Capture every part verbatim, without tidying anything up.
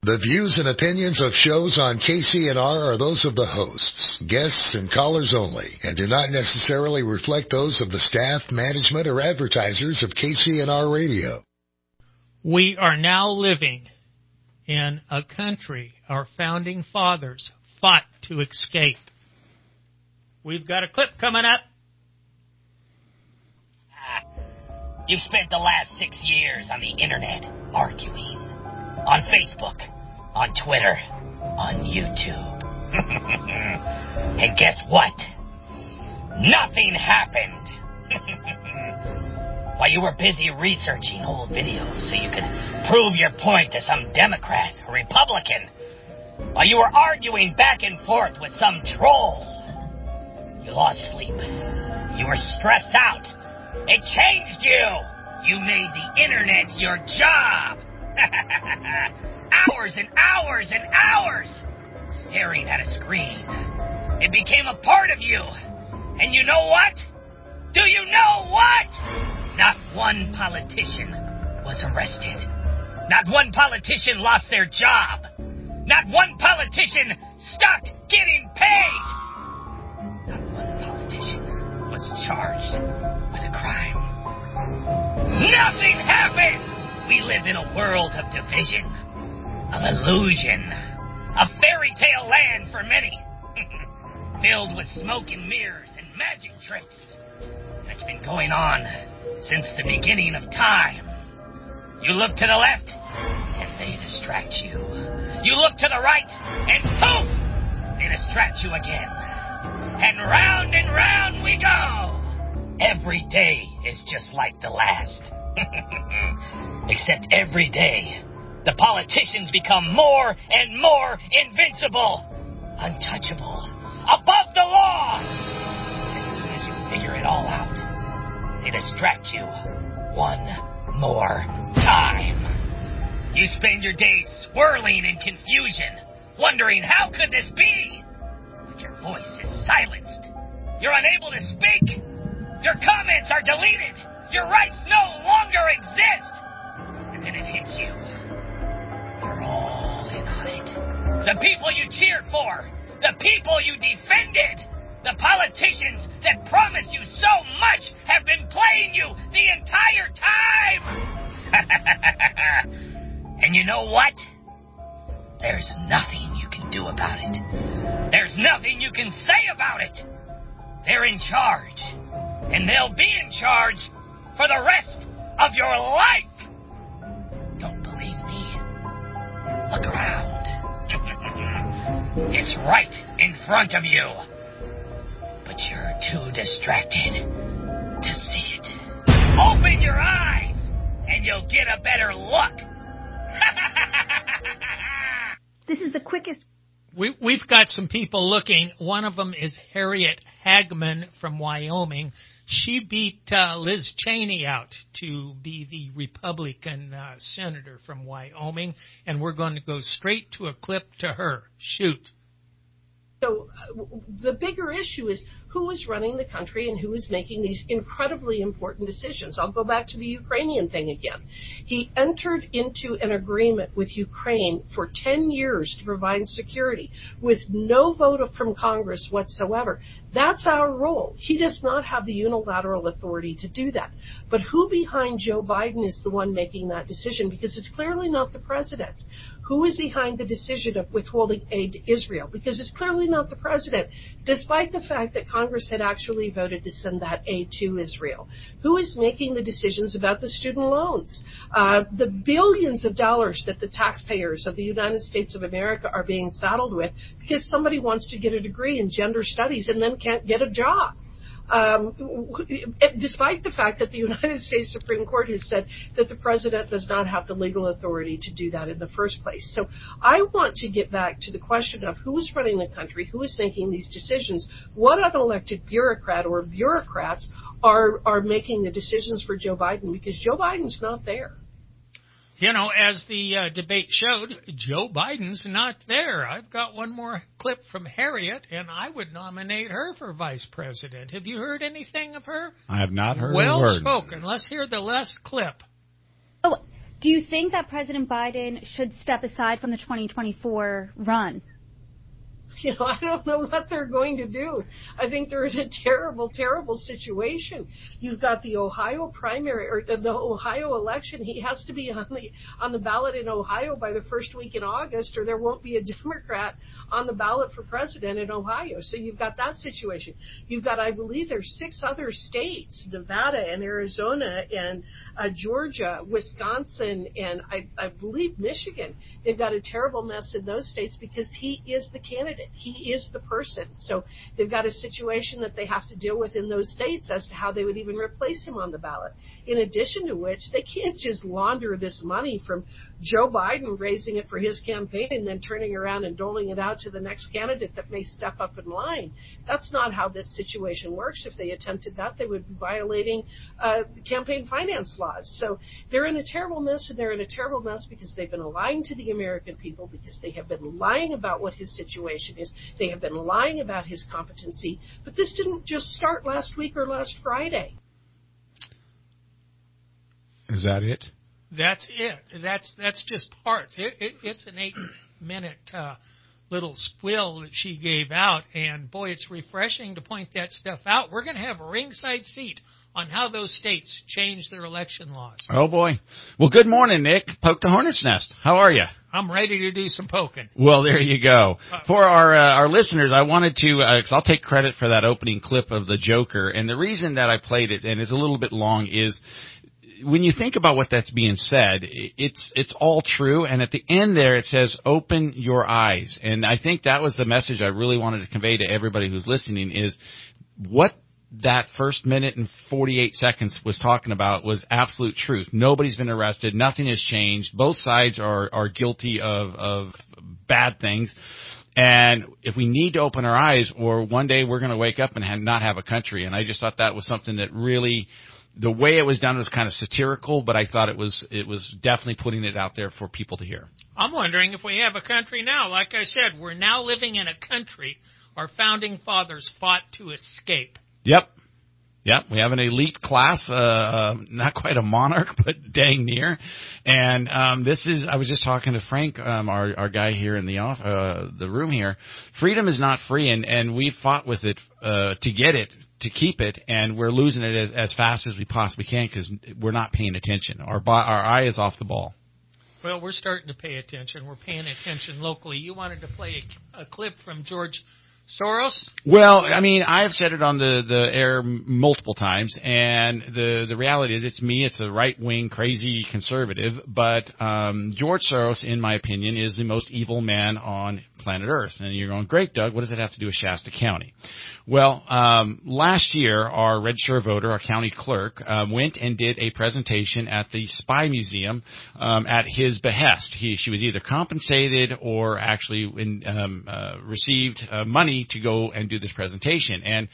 The views and opinions of shows on K C N R are those of the hosts, guests, and callers only, and do not necessarily reflect those of the staff, management, or advertisers of K C N R Radio. We are now living in a country our founding fathers fought to escape. We've got a clip coming up. You've spent the last six years on the internet arguing. On Facebook, on Twitter, on YouTube. And guess what? Nothing happened. While you were busy researching old videos so you could prove your point to some Democrat or Republican, while you were arguing back and forth with some troll, you lost sleep. You were stressed out. It changed you. You made the internet your job. Hours and hours and hours staring at a screen. It became a part of you. And you know what? Do you know what? Not one politician was arrested. Not one politician lost their job. Not one politician stopped getting paid. Not one politician was charged with a crime. Nothing happened. We live in a world of division, of illusion, a fairy tale land for many, filled with smoke and mirrors and magic tricks. That's been going on since the beginning of time. You look to the left, and they distract you. You look to the right, and poof, they distract you again. And round and round we go. Every day is just like the last. Except every day, the politicians become more and more invincible, untouchable, above the law. As soon as you figure it all out, they distract you one more time. You spend your days swirling in confusion, wondering how could this be? But your voice is silenced. You're unable to speak. Your comments are deleted. Your rights no longer exist. And then it hits you. You're all in on it. The people you cheered for. The people you defended. The politicians that promised you so much have been playing you the entire time. And you know what? There's nothing you can do about it. There's nothing you can say about it. They're in charge. And they'll be in charge for the rest of your life. Don't believe me? Look around. It's right in front of you. But you're too distracted to see it. Open your eyes, and you'll get a better look. This is the quickest. We, we've got some people looking. One of them is Harriet Hagman from Wyoming. She beat uh, Liz Cheney out to be the Republican uh, senator from Wyoming, and we're going to go straight to a clip to her. Shoot. So uh, the bigger issue is who is running the country and who is making these incredibly important decisions. I'll go back to the Ukrainian thing again. He entered into an agreement with Ukraine for ten years to provide security with no vote from Congress whatsoever. That's our role. He does not have the unilateral authority to do that. But who behind Joe Biden is the one making that decision? Because it's clearly not the president. Who is behind the decision of withholding aid to Israel? Because it's clearly not the president, despite the fact that Congress had actually voted to send that aid to Israel. Who is making the decisions about the student loans? Uh, the billions of dollars that the taxpayers of the United States of America are being saddled with because somebody wants to get a degree in gender studies and then can't get a job. Um, despite the fact that the United States Supreme Court has said that the president does not have the legal authority to do that in the first place. So I want to get back to the question of who is running the country, who is making these decisions, what unelected bureaucrat or bureaucrats are, are making the decisions for Joe Biden, because Joe Biden's not there. You know, as the uh, debate showed, Joe Biden's not there. I've got one more clip from Harriet, and I would nominate her for vice president. Have you heard anything of her? I have not heard well a word. Well spoken. Let's hear the last clip. Oh, Do you think that President Biden should step aside from the twenty twenty-four run? You know, I don't know what they're going to do. I think they're in a terrible, terrible situation. You've got the Ohio primary or the, the Ohio election. He has to be on the on the ballot in Ohio by the first week in August, or there won't be a Democrat on the ballot for president in Ohio. So you've got that situation. You've got, I believe, there's six other states: Nevada and Arizona and uh, Georgia, Wisconsin, and I, I believe Michigan. They've got a terrible mess in those states because he is the candidate. He is the person. So they've got a situation that they have to deal with in those states as to how they would even replace him on the ballot. In addition to which, they can't just launder this money from Joe Biden raising it for his campaign and then turning around and doling it out to the next candidate that may step up in line. That's not how this situation works. If they attempted that, they would be violating uh, campaign finance laws. So they're in a terrible mess, and they're in a terrible mess because they've been lying to the American people, because they have been lying about what his situation is. They have been lying about his competency. But this didn't just start last week or last Friday. Is that it? That's it. That's that's just part. It, it, it's an eight-minute uh, little spiel that she gave out, and boy, it's refreshing to point that stuff out. We're going to have a ringside seat on how those states change their election laws. Oh, boy. Well, good morning, Nick. Poke the Hornet's Nest. How are you? I'm ready to do some poking. Well, there you go. For our uh, our listeners, I wanted to, uh, cause I'll take credit for that opening clip of the Joker, and the reason that I played it, and it's a little bit long, is when you think about what that's being said, it's it's all true, and at the end there it says, open your eyes. And I think that was the message I really wanted to convey to everybody who's listening, is what that first minute and forty-eight seconds was talking about was absolute truth. Nobody's been arrested. Nothing has changed. Both sides are, are guilty of, of bad things. And if we need to open our eyes, or one day we're going to wake up and have, not have a country. And I just thought that was something that really, the way it was done was kind of satirical, but I thought it was it was definitely putting it out there for people to hear. I'm wondering if we have a country now. Like I said, we're now living in a country our founding fathers fought to escape. Yep. Yep. We have an elite class, uh, uh, not quite a monarch, but dang near. And, um, this is, I was just talking to Frank, um, our, our guy here in the off, uh, the room here. Freedom is not free, and, and we fought with it, uh, to get it, to keep it, and we're losing it as, as fast as we possibly can because we're not paying attention. Our, our eye is off the ball. Well, we're starting to pay attention. We're paying attention locally. You wanted to play a, a clip from George Soros? Well, I mean, I've said it on the, the air multiple times, and the, the reality is it's me. It's a right-wing, crazy conservative, but um, George Soros, in my opinion, is the most evil man on planet Earth. And you're going, great, Doug, what does it have to do with Shasta County? Well, um, last year, our register of voter, our county clerk, um, went and did a presentation at the Spy Museum um, at his behest. He, she was either compensated or actually in, um, uh, received uh, money to go and do this presentation. And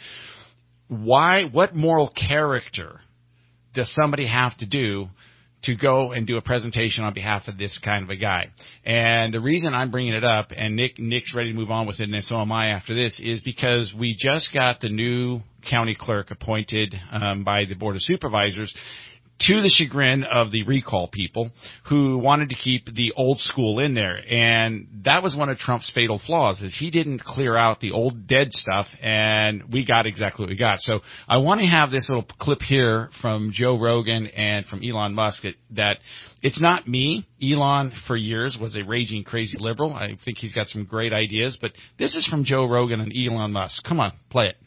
why? What moral character does somebody have to do to go and do a presentation on behalf of this kind of a guy? And the reason I'm bringing it up, and Nick Nick's ready to move on with it, and so am I after this, is because we just got the new county clerk appointed um, by the Board of Supervisors, to the chagrin of the recall people who wanted to keep the old school in there. And that was one of Trump's fatal flaws, is he didn't clear out the old dead stuff, and we got exactly what we got. So I want to have this little clip here from Joe Rogan and from Elon Musk that it's not me. Elon, for years, was a raging crazy liberal. I think he's got some great ideas, but this is from Joe Rogan and Elon Musk. Come on, play it.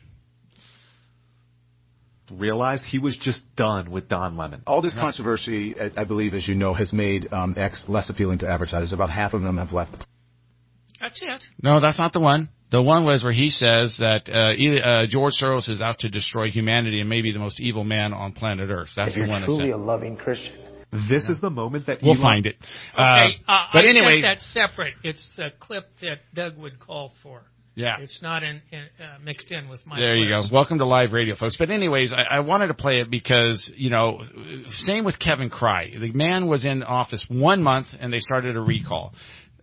Realized he was just done with Don Lemon. All this controversy, I believe, as you know, has made um, X less appealing to advertisers. About half of them have left. That's it. No, that's not the one. The one was where he says that uh, uh, George Soros is out to destroy humanity and maybe the most evil man on planet Earth. That's if the you're one. Truly that a loving Christian. This is the moment that we'll Elon... find it. Okay, uh, uh, but I anyway, that's separate. It's the clip that Doug would call for. Yeah. It's not in, in, uh, mixed in with my There clips. you go. Welcome to live radio, folks. But anyways, I, I wanted to play it because, you know, same with Kevin Cry. The man was in office one month and they started a recall.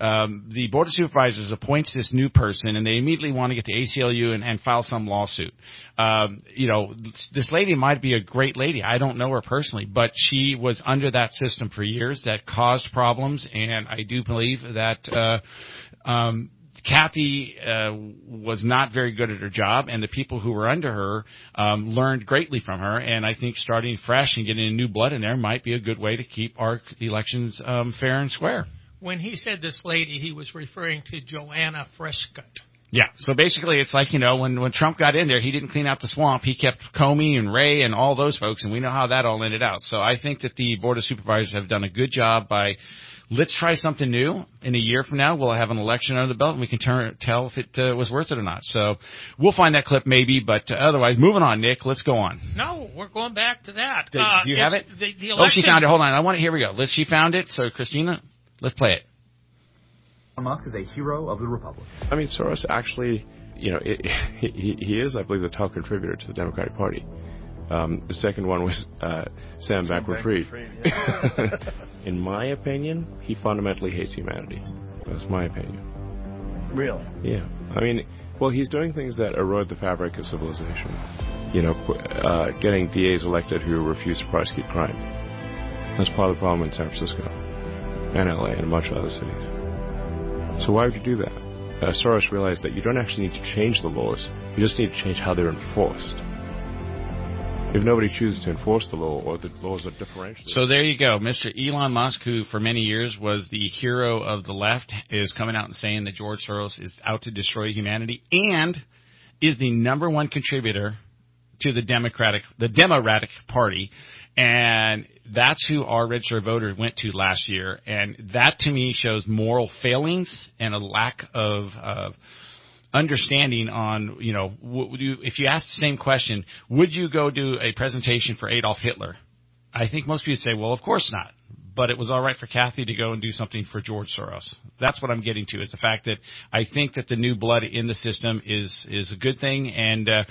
um, the Board of Supervisors appoints this new person, and they immediately want to get the A C L U and, and file some lawsuit. Um, you know, this lady might be a great lady. I don't know her personally, but she was under that system for years that caused problems, and I do believe that uh, um, Kathy uh, was not very good at her job, and the people who were under her um, learned greatly from her, and I think starting fresh and getting new blood in there might be a good way to keep our elections um, fair and square. When he said this lady, he was referring to Joanna Freshcutt. Yeah, so basically it's like, you know, when, when Trump got in there, he didn't clean out the swamp. He kept Comey and Wray and all those folks, and we know how that all ended out. So I think that the Board of Supervisors have done a good job by, let's try something new. In a year from now, we'll have an election under the belt, and we can turn, tell if it uh, was worth it or not. So we'll find that clip maybe, but uh, otherwise, moving on, Nick, let's go on. No, we're going back to that. Do, uh, do you have it? The, the oh, she election... found it. Hold on. I want to, here we go. Let's, she found it. So, Christina, let's play it. Musk is a hero of the Republic. I mean, Soros actually, you know, it, he, he is, I believe, the top contributor to the Democratic Party. Um, the second one was uh, Sam Bankman-Fried. Yeah. In my opinion, he fundamentally hates humanity. That's my opinion. Really? Yeah. I mean, well, he's doing things that erode the fabric of civilization. You know, uh, getting D As elected who refuse to prosecute crime. That's part of the problem in San Francisco and L A and a bunch of other cities. So why would you do that? Uh, Soros realized that you don't actually need to change the laws. You just need to change how they're enforced. If nobody chooses to enforce the law or the laws are differential. So there you go. Mister Elon Musk, who for many years was the hero of the left, is coming out and saying that George Soros is out to destroy humanity and is the number one contributor to the Democratic, the Democratic Party. And that's who our registered voters went to last year. And that, to me, shows moral failings and a lack of uh, understanding on, you know, would you, if you ask the same question, would you go do a presentation for Adolf Hitler? I think most people would say, well, of course not. But it was all right for Kathy to go and do something for George Soros. That's what I'm getting to, is the fact that I think that the new blood in the system is is a good thing. And uh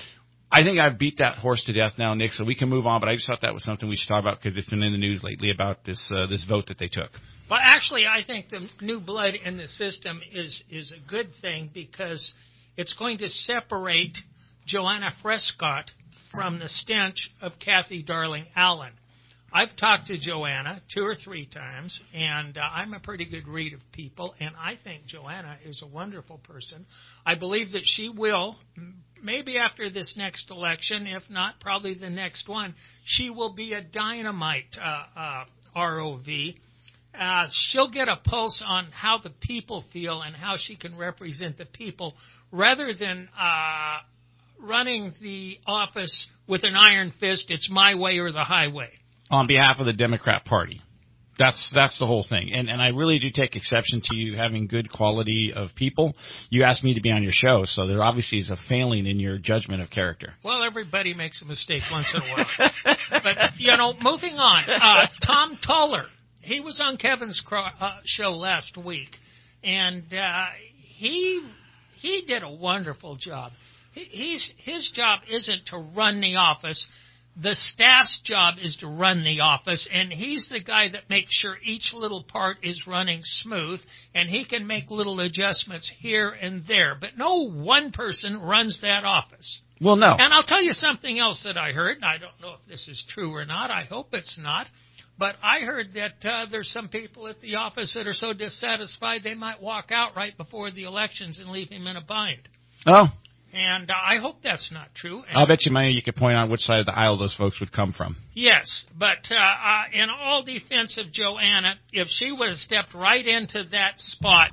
I think I've beat that horse to death now, Nick, so we can move on. But I just thought that was something we should talk about because it's been in the news lately about this uh, this vote that they took. Well, actually, I think the new blood in the system is, is a good thing because it's going to separate Joanna Freshcutt from the stench of Kathy Darling Allen. I've talked to Joanna two or three times, and uh, I'm a pretty good read of people, and I think Joanna is a wonderful person. I believe that she will, maybe after this next election, if not probably the next one, she will be a dynamite uh, uh, R O V. Uh, she'll get a pulse on how the people feel and how she can represent the people rather than uh, running the office with an iron fist, it's my way or the highway. On behalf of the Democrat Party. That's that's the whole thing. And and I really do take exception to you having good quality of people. You asked me to be on your show, so there obviously is a failing in your judgment of character. Well, everybody makes a mistake once in a while. But, you know, moving on. Uh, Tom Toller, he was on Kevin's cro- uh, show last week, and uh, he he did a wonderful job. He, he's his job isn't to run the office. The staff's job is to run the office, and he's the guy that makes sure each little part is running smooth, and he can make little adjustments here and there. But no one person runs that office. Well, no. And I'll tell you something else that I heard, and I don't know if this is true or not. I hope it's not. But I heard that uh, there's some people at the office that are so dissatisfied they might walk out right before the elections and leave him in a bind. Oh. And uh, I hope that's not true. And I'll bet you money you could point out which side of the aisle those folks would come from. Yes, but uh, uh, in all defense of Joanna, if she would have stepped right into that spot,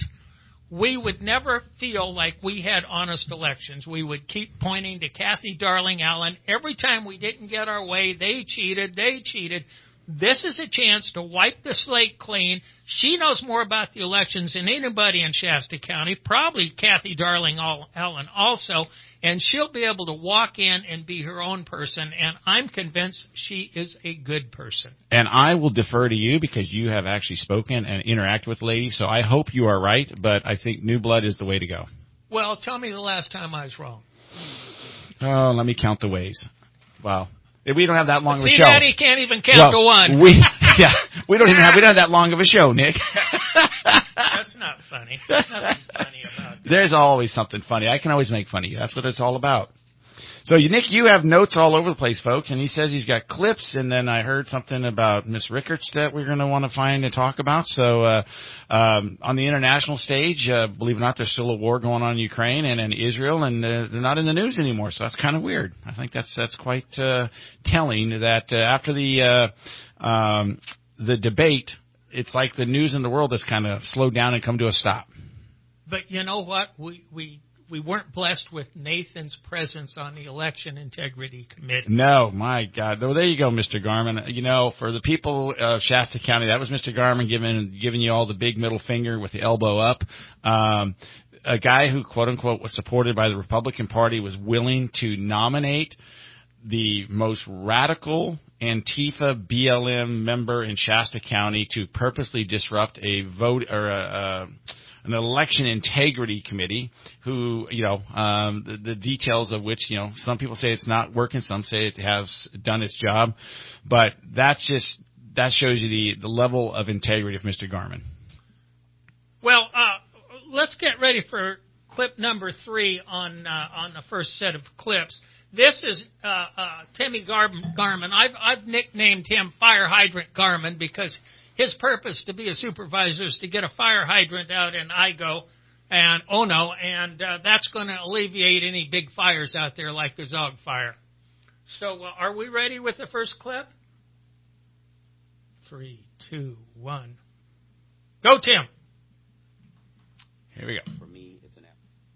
we would never feel like we had honest elections. We would keep pointing to Kathy Darling Allen. Every time we didn't get our way, they cheated, they cheated. This is a chance to wipe the slate clean. She knows more about the elections than anybody in Shasta County, probably Kathy Darling Allen also, and she'll be able to walk in and be her own person, and I'm convinced she is a good person. And I will defer to you because you have actually spoken and interacted with the lady, so I hope you are right, but I think new blood is the way to go. Well, tell me the last time I was wrong. Oh, let me count the ways. Wow. We don't have that long of a See, show. Daddy can't even count well, to one. We Yeah, we don't even have we don't have that long of a show, Nick. That's not funny. There's nothing funny about that. There's always something funny. I can always make fun of you. That's what it's all about. So, you, Nick, you have notes all over the place, folks, and he says he's got clips, and then I heard something about Miss Rickards that we're going to want to find and talk about. So, uh, um, on the international stage, uh, believe it or not, there's still a war going on in Ukraine and in Israel, and uh, they're not in the news anymore, so that's kind of weird. I think that's that's quite uh, telling that uh, after the uh, um, the debate, it's like the news in the world has kind of slowed down and come to a stop. But you know what? We we we weren't blessed with Nathan's presence on the Election Integrity Committee. No, my God. Well, there you go, Mister Garman. You know, for the people of Shasta County, that was Mister Garman giving giving you all the big middle finger with the elbow up. Um, a guy who, quote unquote, was supported by the Republican Party was willing to nominate the most radical Antifa B L M member in Shasta County to purposely disrupt a vote or a, a an election integrity committee who, you know, um, the, the details of which, you know, some people say it's not working, some say it has done its job, but that's just, that shows you the, the level of integrity of Mister Garman. Well, uh, let's get ready for clip number three on, uh, on the first set of clips. This is, uh, uh, Timmy Gar- Garman. I've, I've nicknamed him Fire Hydrant Garman because his purpose to be a supervisor is to get a fire hydrant out in Igo and Ono, and uh, that's going to alleviate any big fires out there like the Zog fire. So uh, are we ready with the first clip? Three, two, one. Go, Tim. Here we go. For me, it's an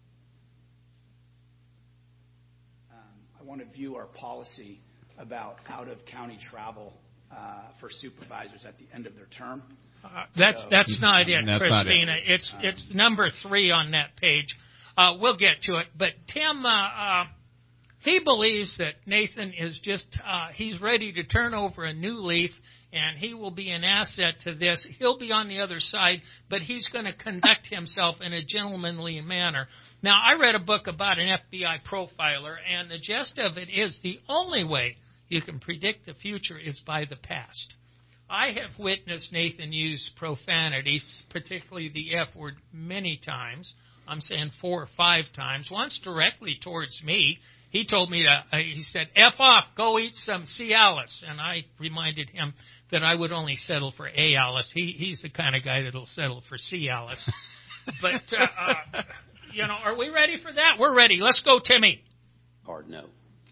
um, I want to view our policy about out-of-county travel Uh, for supervisors at the end of their term. Uh, that's so, that's not it, that's Christina. not it. It's um, it's number three on that page. Uh, we'll get to it. But Tim, uh, uh, he believes that Nathan is just uh, he's ready to turn over a new leaf, and he will be an asset to this. He'll be on the other side, but he's going to conduct himself in a gentlemanly manner. Now, I read a book about an F B I profiler, and the gist of it is the only way you can predict the future is by the past. I have witnessed Nathan use profanity, particularly the F word, many times. I'm saying four or five times. Once directly towards me, he told me to, uh, he said, F off, go eat some Cialis. And I reminded him that I would only settle for Alis. He, he's the kind of guy that'll settle for Cialis. But, uh, uh, you know, are we ready for that? We're ready. Let's go, Timmy. Hard no.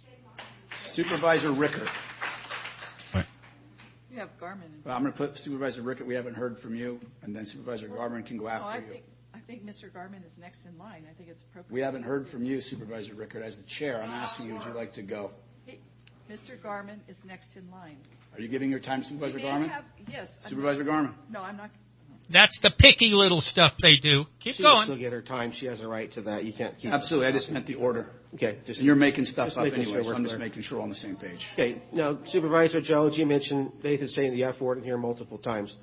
Supervisor Rickert. What? You have Garman. Well, I'm going to put Supervisor Rickert. We haven't heard from you, and then Supervisor well, Garman can go after well, I you. Think, I think Mister Garman is next in line. I think it's appropriate. We haven't heard from you, Supervisor Rickert. As the chair, I'm asking you, would you like to go? Hey, Mister Garman is next in line. Are you giving your time, Supervisor Garman? Have, yes. Supervisor I'm Garman. No, I'm not. That's the picky little stuff they do. Keep she going. She will still get her time. She has a right to that. You can't keep. Absolutely. I just meant the order. Okay. Just, and you're making stuff up anyway, sure so I'm just clear. making sure we're on the same page. Okay. Now, Supervisor Jones, you mentioned Nathan saying the F word in here multiple times.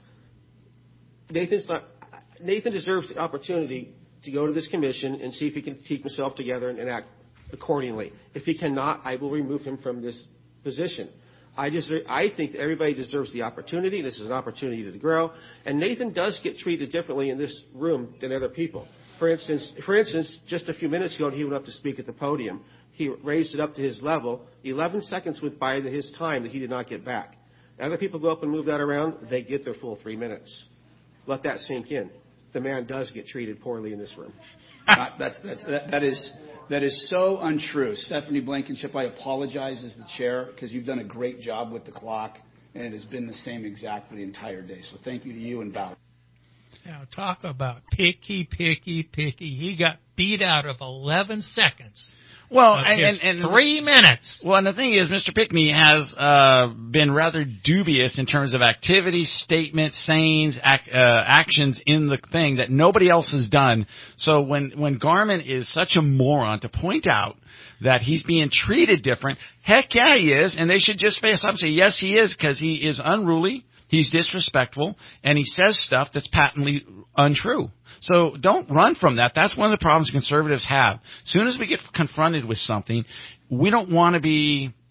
Nathan's not. Nathan deserves the opportunity to go to this commission and see if he can keep himself together and, and act accordingly. If he cannot, I will remove him from this position. I just, I think that everybody deserves the opportunity. This is an opportunity to grow. And Nathan does get treated differently in this room than other people. For instance, for instance, just a few minutes ago, he went up to speak at the podium. He raised it up to his level. Eleven seconds went by to his time that he did not get back. Other people go up and move that around. They get their full three minutes. Let that sink in. The man does get treated poorly in this room. Not, that's, that's, that, that is... That is so untrue. Stephanie Blankenship, I apologize as the chair because you've done a great job with the clock, and it has been the same exact for the entire day. So thank you to you and Val. Now, talk about picky, picky, picky. He got beat out of eleven seconds. Well, and, and, and three minutes. Well, and the thing is, Mister Pickney has uh, been rather dubious in terms of activities, statements, sayings, ac- uh, actions in the thing that nobody else has done. So when when Garman is such a moron to point out that he's being treated different, heck yeah, he is, and they should just face up and say, yes, he is, because he is unruly, he's disrespectful, and he says stuff that's patently untrue. So don't run from that. That's one of the problems conservatives have. As soon as we get confronted with something, we don't want to be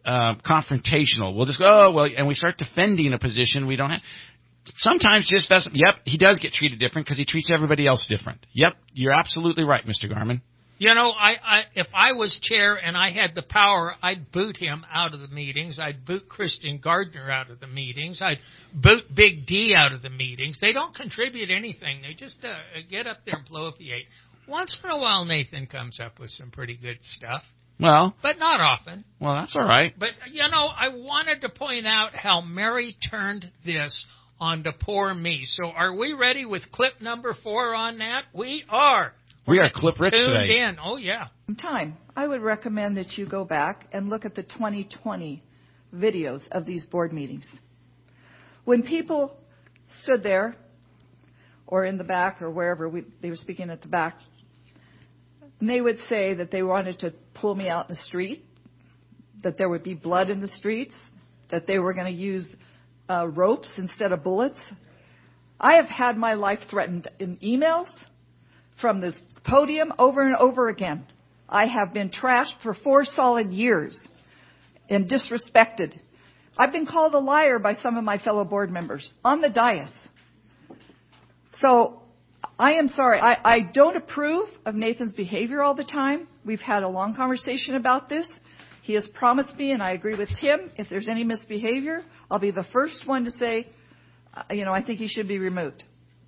uh, confrontational. We'll just go, oh, well, and we start defending a position we don't have. Sometimes just that's, yep, he does get treated different because he treats everybody else different. Yep, you're absolutely right, Mister Garman. You know, I, I if I was chair and I had the power, I'd boot him out of the meetings. I'd boot Christian Gardner out of the meetings. I'd boot Big D out of the meetings. They don't contribute anything. They just uh, get up there and bloviate. Once in a while, Nathan comes up with some pretty good stuff. Well, but not often. Well, that's all right. But, you know, I wanted to point out how Mary turned this on to poor me. So are we ready with clip number four on that? We are. We We're are clip rich tuned today. in. Oh, yeah. Time. I would recommend that you go back and look at the twenty twenty videos of these board meetings. When people stood there or in the back or wherever we, they were speaking at the back, and they would say that they wanted to pull me out in the street, that there would be blood in the streets, that they were going to use uh, ropes instead of bullets. I have had my life threatened in emails from this podium over and over again. I have been trashed for four solid years and disrespected. I've been called a liar by some of my fellow board members on the dais. So I am sorry. I, I don't approve of Nathan's behavior all the time. We've had a long conversation about this. He has promised me, and I agree with Tim, if there's any misbehavior, I'll be the first one to say, uh, you know, I think he should be removed.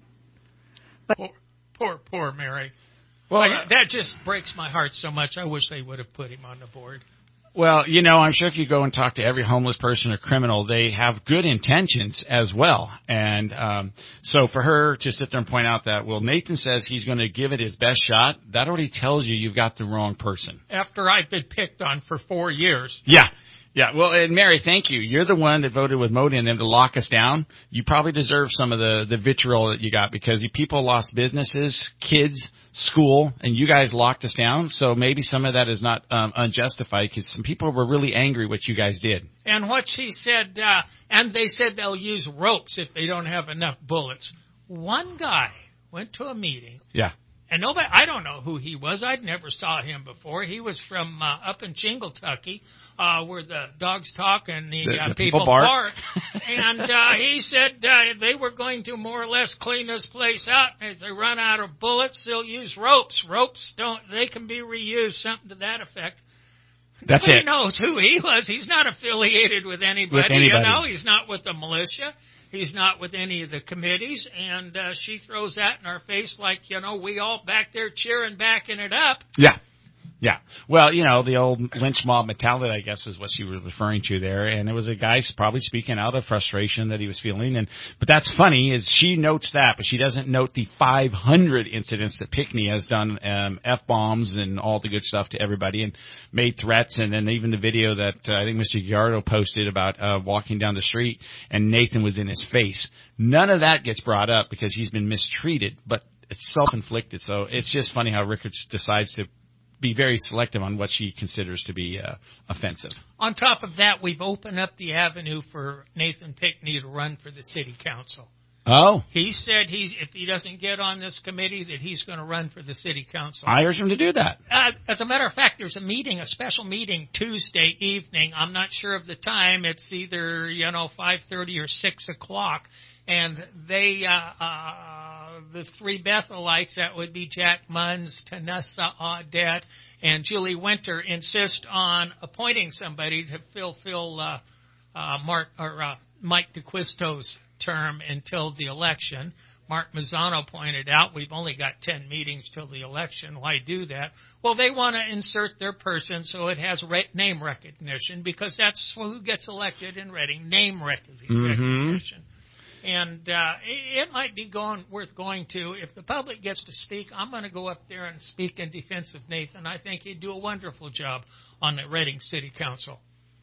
But Poor, poor, poor Mary. Well, I, that just breaks my heart so much. I wish they would have put him on the board. Well, you know, I'm sure if you go and talk to every homeless person or criminal, they have good intentions as well. And um, so for her to sit there and point out that, well, Nathan says he's going to give it his best shot, that already tells you you've got the wrong person. After I've been picked on for four years. Yeah. Yeah, well, and Mary, thank you. You're the one that voted with Modi and them to lock us down. You probably deserve some of the, the vitriol that you got because you people lost businesses, kids, school, and you guys locked us down. So maybe some of that is not um, unjustified because some people were really angry what you guys did. And what she said, uh, and they said they'll use ropes if they don't have enough bullets. One guy went to a meeting. Yeah. And nobody, I don't know who he was. I'd never saw him before. He was from uh, up in Chingletocky, uh, where the dogs talk and the, the, uh, the people, people bark. bark. And uh, he said uh, they were going to more or less clean this place out. If they run out of bullets, they'll use ropes. Ropes don't, they can be reused, something to that effect. That's Nobody it. knows who he was. He's not affiliated with anybody. With anybody. You know, he's not with the militia. He's not with any of the committees, and uh, she throws that in our face like, you know, we all back there cheering, backing it up. Yeah. Yeah. Well, you know, the old lynch mob mentality, I guess, is what she was referring to there. And it was a guy probably speaking out of frustration that he was feeling. And but that's funny is she notes that, but she doesn't note the five hundred incidents that Pinckney has done, um, F-bombs and all the good stuff to everybody and made threats. And then even the video that uh, I think Mister Giardo posted about uh, walking down the street and Nathan was in his face. None of that gets brought up because he's been mistreated, but it's self-inflicted. So it's just funny how Rickards decides to be very selective on what she considers to be uh, offensive. On top of that, we've opened up the avenue for Nathan Pinckney to run for the city council. Oh. He said he's, if he doesn't get on this committee, that he's going to run for the city council. I urge him to do that. Uh, as a matter of fact, there's a meeting, a special meeting Tuesday evening. I'm not sure of the time. It's either, you know, five thirty or six o'clock. And they, uh, uh, the three Bethelites, that would be Jack Munns, Tanessa Audette, and Julie Winter, insist on appointing somebody to fulfill uh, uh, Mark or uh, Mike DeQuisto's term until the election. Mark Mazzano pointed out we've only got ten meetings till the election. Why do that? Well, they want to insert their person so it has re- name recognition because that's who gets elected in Reading, name rec- mm-hmm. recognition. And uh, it, it might be going, worth going to. If the public gets to speak, I'm going to go up there and speak in defense of Nathan. I think he'd do a wonderful job on the Reading City Council.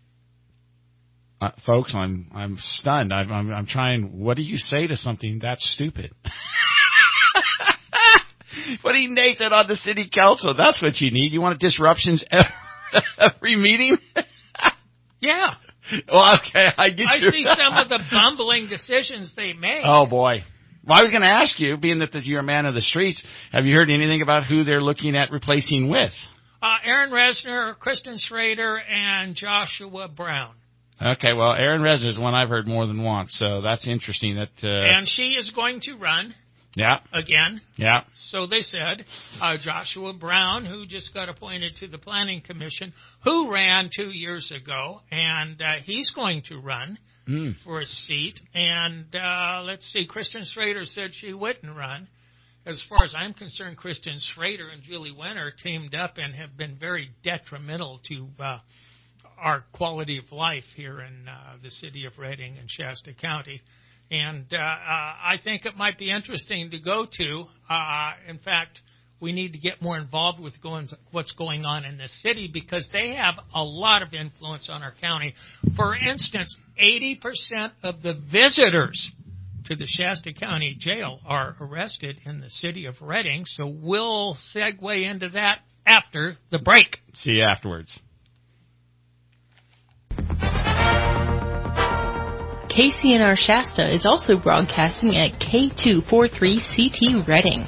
Uh, folks, I'm I'm stunned. I'm, I'm I'm trying. What do you say to something that stupid? Putting Nathan on the city council. That's what you need. You want disruptions every, every meeting? Yeah. Well, okay, I get I you. see some of the bumbling decisions they make. Oh, boy. Well, I was going to ask you, being that you're a man of the streets, have you heard anything about who they're looking at replacing with? Uh, Aaron Resner, Kristen Schrader, and Joshua Brown. Okay, well, Aaron Resner is one I've heard more than once, so that's interesting. That uh, And she is going to run. Yeah. Again. Yeah. So they said. Uh, Joshua Brown, who just got appointed to the Planning Commission, who ran two years ago, and uh, he's going to run mm. for a seat. And uh, let's see, Kristen Schrader said she wouldn't run. As far as I'm concerned, Kristen Schrader and Julie Wenner teamed up and have been very detrimental to uh, our quality of life here in uh, the city of Reading and Shasta County. And uh, uh, I think it might be interesting to go to. Uh, in fact, we need to get more involved with going, what's going on in the city because they have a lot of influence on our county. For instance, eighty percent of the visitors to the Shasta County Jail are arrested in the city of Reading. So we'll segue into that after the break. See you afterwards. K C N R Shasta is also broadcasting at K two forty-three C T Reading.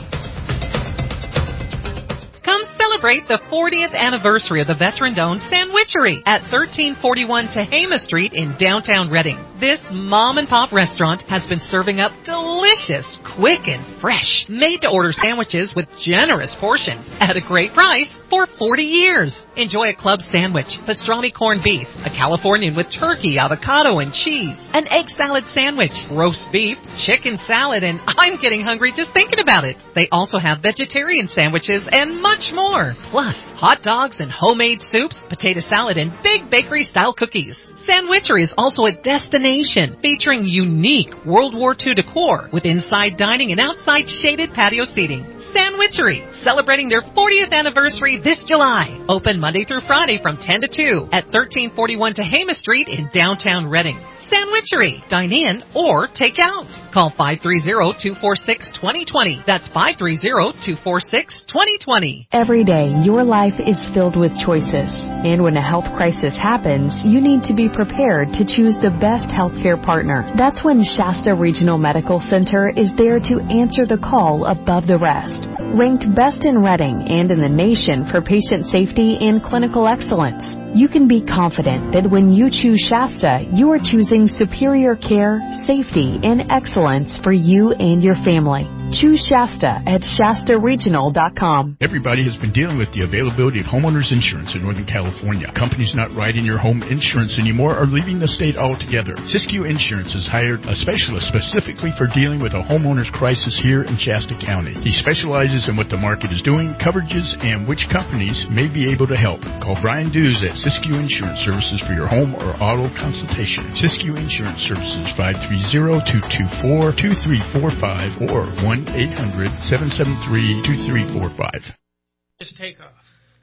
Come celebrate the fortieth anniversary of the veteran-owned Sandwichery at thirteen forty-one Tehama Street in downtown Reading. This mom-and-pop restaurant has been serving up delicious, quick, and fresh, made-to-order sandwiches with generous portions at a great price for forty years. Enjoy a club sandwich, pastrami corned beef, a Californian with turkey, avocado, and cheese, an egg salad sandwich, roast beef, chicken salad, and I'm getting hungry just thinking about it. They also have vegetarian sandwiches and much more. Plus, hot dogs and homemade soups, potato salad, and big bakery-style cookies. Sandwichery is also a destination featuring unique World War Two decor with inside dining and outside shaded patio seating. Sandwichery, celebrating their fortieth anniversary this July. Open Monday through Friday from ten to two at thirteen forty-one Tehama Street in downtown Reading. Sandwichery, dine in or take out. Call five three zero, two four six, two zero two zero. That's five three zero, two four six, two zero two zero. Every day, your life is filled with choices. And when a health crisis happens, you need to be prepared to choose the best healthcare partner. That's when Shasta Regional Medical Center is there to answer the call above the rest. Ranked best in Reading and in the nation for patient safety and clinical excellence, you can be confident that when you choose Shasta, you are choosing superior care, safety, and excellence for you and your family. Choose Shasta at Shasta Regional dot com. Everybody has been dealing with the availability of homeowners insurance in Northern California. Companies not writing your home insurance anymore are leaving the state altogether. Siskiyou Insurance has hired a specialist specifically for dealing with a homeowner's crisis here in Shasta County. He specializes in what the market is doing, coverages, and which companies may be able to help. Call Brian Dews at Siskiyou Insurance Services for your home or auto consultation. Siskiyou Insurance Services, five three zero, two two four, two three four five or one eight hundred, seven seven three, two three four five. Just take off.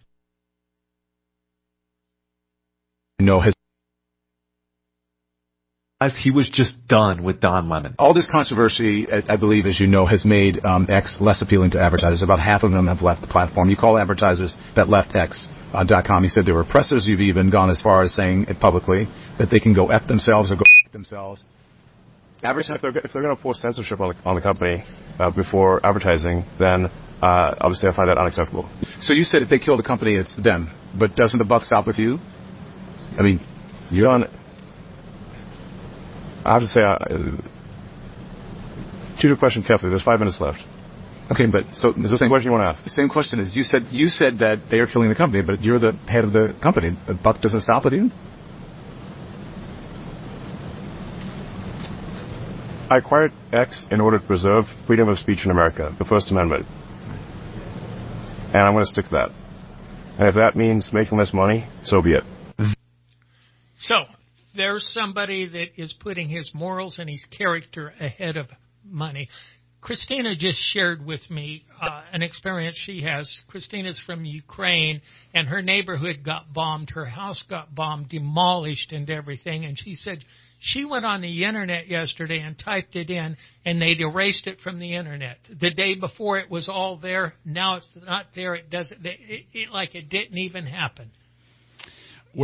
No, his he was just done with Don Lemon. All this controversy, I believe, as you know, has made um, X less appealing to advertisers. About half of them have left the platform. You call advertisers that left X uh, dot com. You said there were pressers. You've even gone as far as saying it publicly that they can go F themselves or go F themselves. If they're, if they're going to force censorship on the, on the company uh, before advertising, then uh, obviously I find that unacceptable. So you said if they kill the company, it's them. But doesn't the buck stop with you? I mean, you're on. I have to say, uh, choose your question carefully. There's five minutes left. Okay, but so it's the same question you want to ask. The same question is you said you said that they are killing the company, but you're the head of the company. The buck doesn't stop with you. I acquired X in order to preserve freedom of speech in America, the First Amendment. And I'm going to stick to that. And if that means making less money, so be it. So, there's somebody that is putting his morals and his character ahead of money. Christina just shared with me uh, an experience she has. Christina's from Ukraine, and her neighborhood got bombed. Her house got bombed, demolished, and everything. And she said she went on the Internet yesterday and typed it in, and they'd erased it from the Internet. The day before it was all there. Now it's not there. It doesn't. It, it, like it didn't even happen. Well,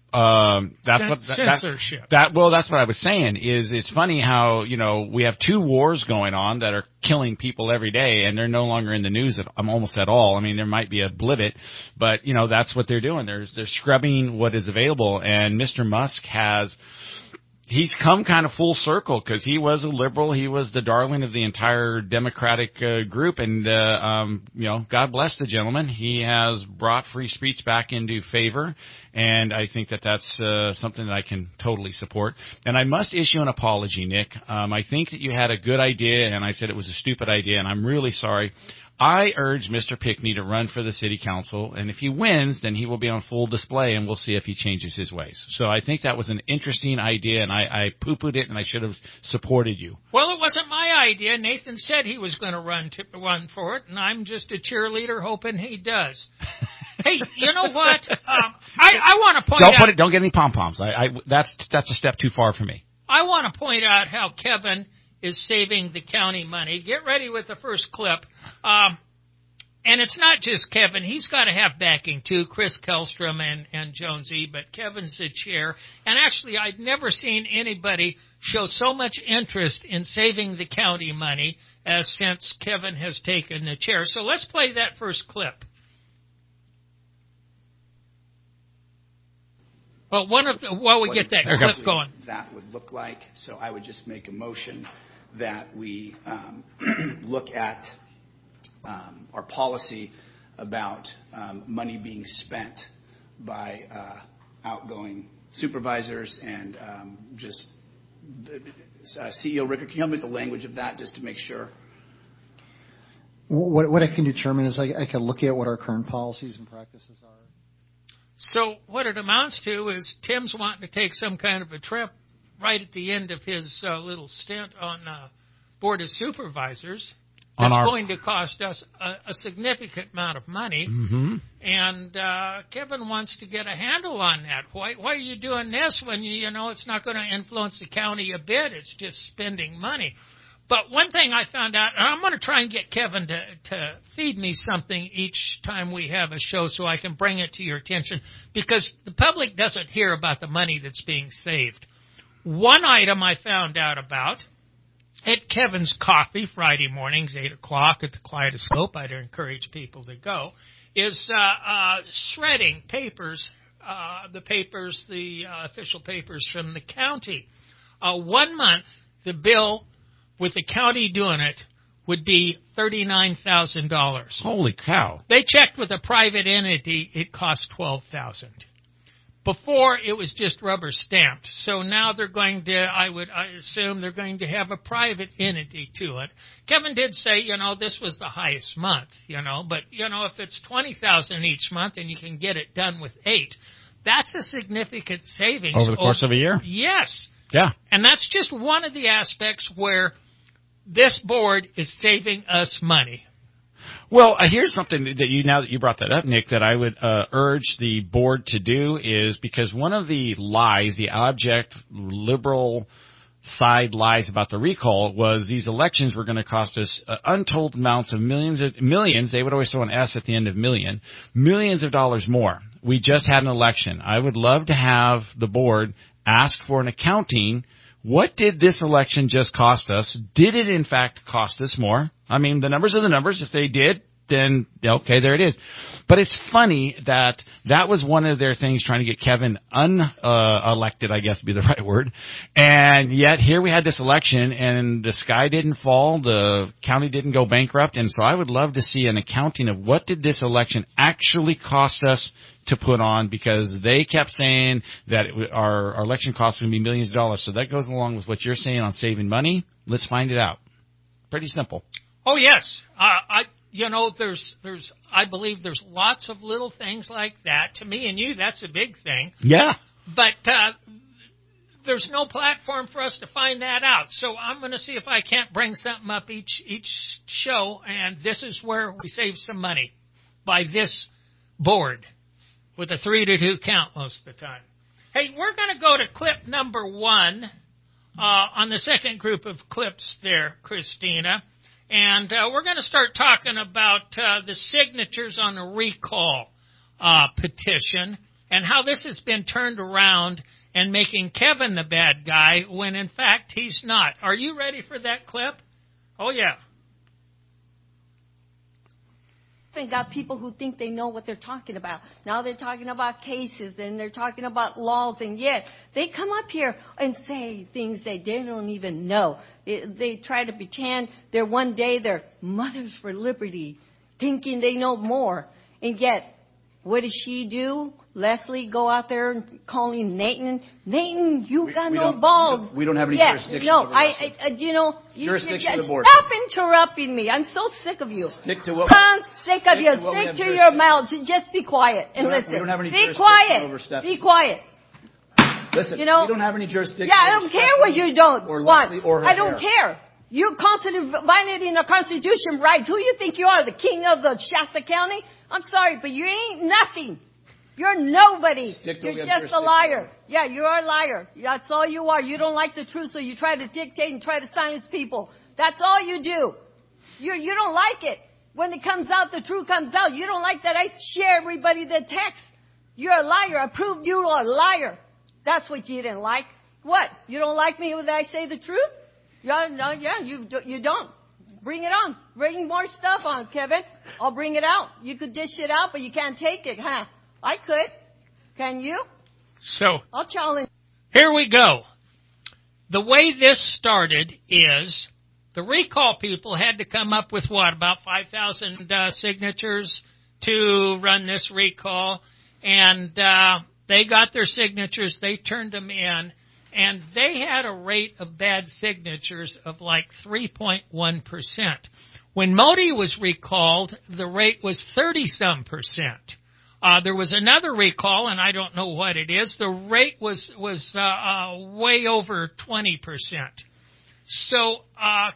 Um, that's what that, censorship. That, that well, that's what I was saying. Is it's funny how you know we have two wars going on that are killing people every day, and they're no longer in the news at um, almost at all. I mean, there might be a blip, but you know that's what they're doing. They're they're scrubbing what is available, and Mister Musk has. He's come kind of full circle because he was a liberal. He was the darling of the entire Democratic uh, group. And, uh, um, you know, God bless the gentleman. He has brought free speech back into favor. And I think that that's uh, something that I can totally support. And I must issue an apology, Nick. Um, I think that you had a good idea, and I said it was a stupid idea, and I'm really sorry. I urge Mister Pickney to run for the city council, and if he wins, then he will be on full display, and we'll see if he changes his ways. So I think that was an interesting idea, and I, I poo-pooed it, and I should have supported you. Well, it wasn't my idea. Nathan said he was going to run to run for it, and I'm just a cheerleader hoping he does. Hey, you know what? Um, I, I want to point don't out... Put it, don't get any pom-poms. I, I, that's, that's a step too far for me. I want to point out how Kevin is saving the county money. Get ready with the first clip. Um, and it's not just Kevin. He's got to have backing, too, Chris Kellstrom and, and Jonesy, but Kevin's the chair. And actually, I'd never seen anybody show so much interest in saving the county money as since Kevin has taken the chair. So let's play that first clip. Well, one of the, while we what get that exactly clip going. That would look like. So I would just make a motion that we um, look at um, our policy about um, money being spent by uh, outgoing supervisors and um, just uh, C E O Ricker. Can you help me with the language of that just to make sure? What, what I can do, Chairman, is I, I can look at what our current policies and practices are. So what it amounts to is Tim's wanting to take some kind of a trip right at the end of his uh, little stint on uh, Board of Supervisors. On it's our... going to cost us a, a significant amount of money. Mm-hmm. And uh, Kevin wants to get a handle on that. Why, why are you doing this when, you, you know, it's not going to influence the county a bit? It's just spending money. But one thing I found out, and I'm going to try and get Kevin to, to feed me something each time we have a show so I can bring it to your attention, because the public doesn't hear about the money that's being saved. One item I found out about at Kevin's Coffee Friday mornings, eight o'clock at the Kaleidoscope, I'd encourage people to go, is uh, uh, shredding papers, uh, the papers, the uh, official papers from the county. Uh, one month, the bill with the county doing it would be thirty-nine thousand dollars. Holy cow. They checked with a private entity, it cost twelve thousand dollars. Before, it was just rubber stamped. So now they're going to, I would I assume they're going to have a private entity to it. Kevin did say, you know, this was the highest month, you know, but, you know, if it's twenty thousand dollars each month and you can get it done with eight, that's a significant savings. Over the course over, of a year? Yes. Yeah. And that's just one of the aspects where this board is saving us money. Well, uh, here's something that you, now that you brought that up, Nick, that I would uh, urge the board to do is, because one of the lies, the abject liberal side lies about the recall was these elections were going to cost us uh, untold amounts of millions of millions. They would always throw an S at the end of million, millions of dollars more. We just had an election. I would love to have the board ask for an accounting. What did this election just cost us? Did it, in fact, cost us more? I mean, the numbers are the numbers. If they did, then, okay, there it is. But it's funny that that was one of their things, trying to get Kevin unelected, uh, I guess would be the right word. And yet here we had this election, and the sky didn't fall. The county didn't go bankrupt. And so I would love to see an accounting of what did this election actually cost us to put on, because they kept saying that it, our, our election costs would be millions of dollars. So that goes along with what you're saying on saving money. Let's find it out. Pretty simple. Oh, yes. Uh, I, you know, there's, there's, I believe there's lots of little things like that. To me and you, that's a big thing. Yeah. But uh, there's no platform for us to find that out. So I'm going to see if I can't bring something up each each show, and this is where we save some money by this board with a three to two count most of the time. Hey, we're going to go to clip number one uh, on the second group of clips there, Christina. And uh, we're going to start talking about uh, the signatures on the recall uh, petition. and how this has been turned around and making Kevin the bad guy when, in fact, he's not. Are you ready for that clip? Oh, yeah. And got people who think they know what they're talking about. Now they're talking about cases and they're talking about laws, and yet they come up here and say things that they don't even know. They, they try to pretend they're one day they're mothers for liberty, thinking they know more. And yet, what does she do? Leslie go out there and calling Nathan. Nathan, you We- got we no don't- balls. we don't have any yeah, jurisdiction No, over I, Leslie. I, I, you know, you, Jurisdiction you, of the board. Stop interrupting me. I'm so sick of you. Stick to what. I'm sick of stick you. to what we Stick have to your jurisdiction. mouth. Just be quiet and We don't- listen. we don't have any be jurisdiction quiet. over Stephanie. Be quiet. Listen, You know, we don't have any jurisdiction. Yeah, I over don't care what Stephanie you don't or want. Leslie or her I don't hair. care. You're constantly violating the Constitution rights. Who you think you are, the king of the Shasta County? I'm sorry, but you ain't nothing. You're nobody. Stick to You're what we have just a jurisdiction liar. Yeah, you're a liar. That's all you are. You don't like the truth, so you try to dictate and try to silence people. That's all you do. You you don't like it. When it comes out, the truth comes out. You don't like that I share everybody the text. You're a liar. I proved you are a liar. That's what you didn't like. What? You don't like me when I say the truth? Yeah, no, yeah, you do- you don't. Bring it on. Bring more stuff on, Kevin. I'll bring it out. You could dish it out, but you can't take it, huh? I could. Can you? So, I'll challenge. here we go. The way this started is the recall people had to come up with what, about five thousand uh, signatures to run this recall. And uh, they got their signatures. They turned them in. And they had a rate of bad signatures of like three point one percent. When Modi was recalled, the rate was thirty-some percent. Uh, there was another recall, and I don't know what it is. The rate was was uh, uh, way over twenty percent. So, uh,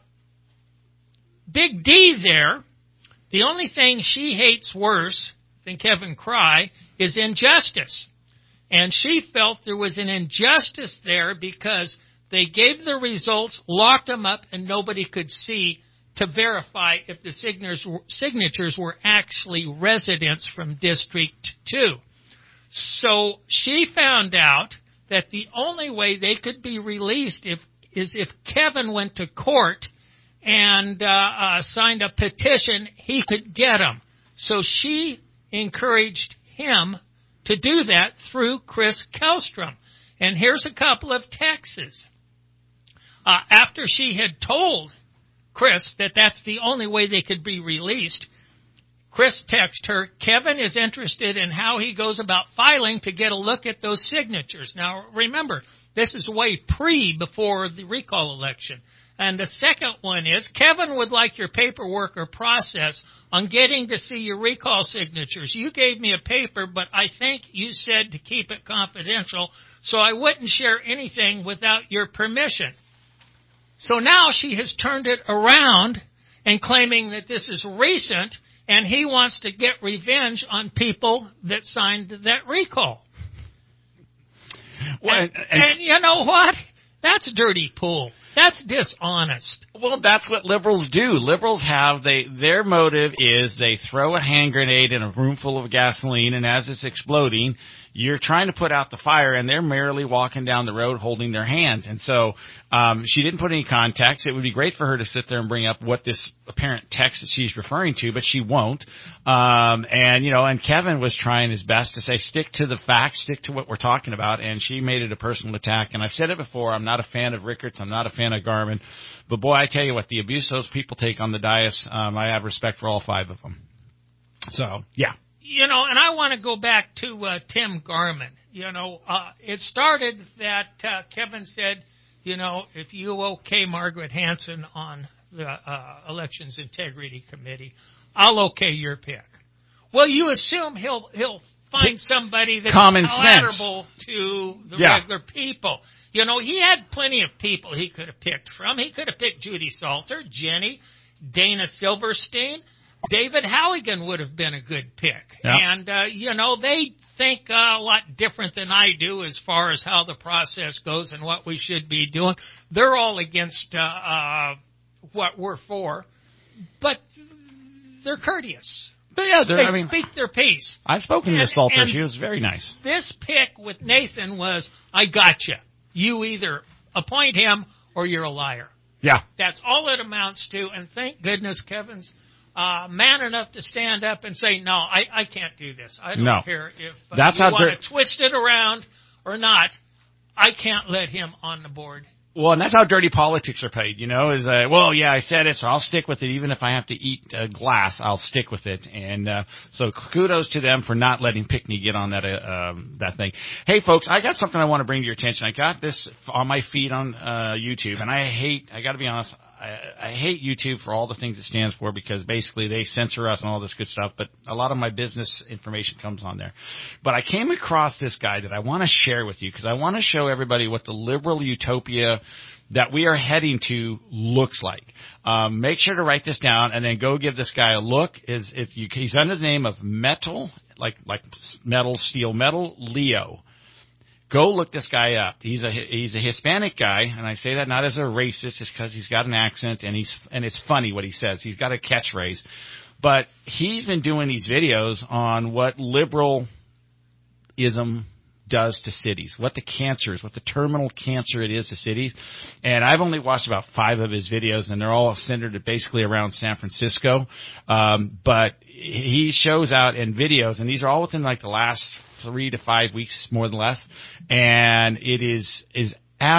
Big D there, the only thing she hates worse than Kevin Cry is injustice. And she felt there was an injustice there because they gave the results, locked them up, and nobody could see to verify if the signatures were, signatures were actually residents from District two. So she found out that the only way they could be released if, is if Kevin went to court and uh, uh, signed a petition, he could get them. So she encouraged him to do that through Chris Kellstrom. And here's a couple of texts. Uh, after she had told Chris that that's the only way they could be released, Chris texted her, Kevin is interested in how he goes about filing to get a look at those signatures. Now, remember, this is way pre before the recall election. And the second one is, Kevin would like your paperwork or process on getting to see your recall signatures. You gave me a paper, but I think you said to keep it confidential, so I wouldn't share anything without your permission. So now she has turned it around and claiming that this is recent, and he wants to get revenge on people that signed that recall. Well, and, and, and you know what? That's dirty pool. That's dishonest. Well, that's what liberals do. Liberals have, they, their motive is they throw a hand grenade in a room full of gasoline, and as it's exploding, you're trying to put out the fire, and they're merely walking down the road holding their hands. And so um, she didn't put any context. It would be great for her to sit there and bring up what this apparent text that she's referring to, but she won't. Um, and, you know, and Kevin was trying his best to say, stick to the facts, stick to what we're talking about, and she made it a personal attack. And I've said it before, I'm not a fan of Rickards, I'm not a fan of Garmin, but boy, I tell you what, the abuse those people take on the dais, um, I have respect for all five of them. So, yeah. You know, and I want to go back to uh, Tim Garmin. You know, uh, it started that uh, Kevin said, you know, if you okay Margaret Hanson on the uh, Elections Integrity Committee, I'll okay your pick. Well, you assume he'll he'll find somebody that's common palatable to the yeah. regular people. You know, he had plenty of people he could have picked from. He could have picked Judy Salter, Jenny, Dana Silverstein. David Halligan would have been a good pick. Yeah. And, uh, you know, they think uh, a lot different than I do as far as how the process goes and what we should be doing. They're all against uh, uh, what we're for, but they're courteous. But yeah, they I mean, speak their piece. I've spoken and, to Salter. and She was very nice. This pick with Nathan was, I got you. You either appoint him or you're a liar. Yeah. That's all it amounts to. And thank goodness Kevin's uh, man enough to stand up and say, no, I, I can't do this. I don't no. care if uh, That's you how want dir- to twist it around or not. I can't let him on the board. Well, and that's how dirty politics are played, you know, is, uh, well, yeah, I said it, so I'll stick with it. Even if I have to eat uh, glass, I'll stick with it. And, uh, so kudos to them for not letting Pickney get on that, uh, um, that thing. Hey, folks, I got something I want to bring to your attention. I got this on my feed on, uh, YouTube, and I hate, I gotta be honest, I, I hate YouTube for all the things it stands for because basically they censor us and all this good stuff, but a lot of my business information comes on there. But I came across this guy that I want to share with you because I want to show everybody what the liberal utopia that we are heading to looks like. Um, make sure to write this down and then go give this guy a look. Is if you, he's under the name of Metal, like like metal, steel, metal, Leo. Go look this guy up. He's a he's a Hispanic guy, and I say that not as a racist, just because he's got an accent and he's and it's funny what he says. He's got a catchphrase, but he's been doing these videos on what liberalism does to cities, what the cancer is, what the terminal cancer it is to cities. And I've only watched about five of his videos, and they're all centered basically around San Francisco. Um, but he shows out in videos, and these are all within like the last three to five weeks, more than less. And it is, is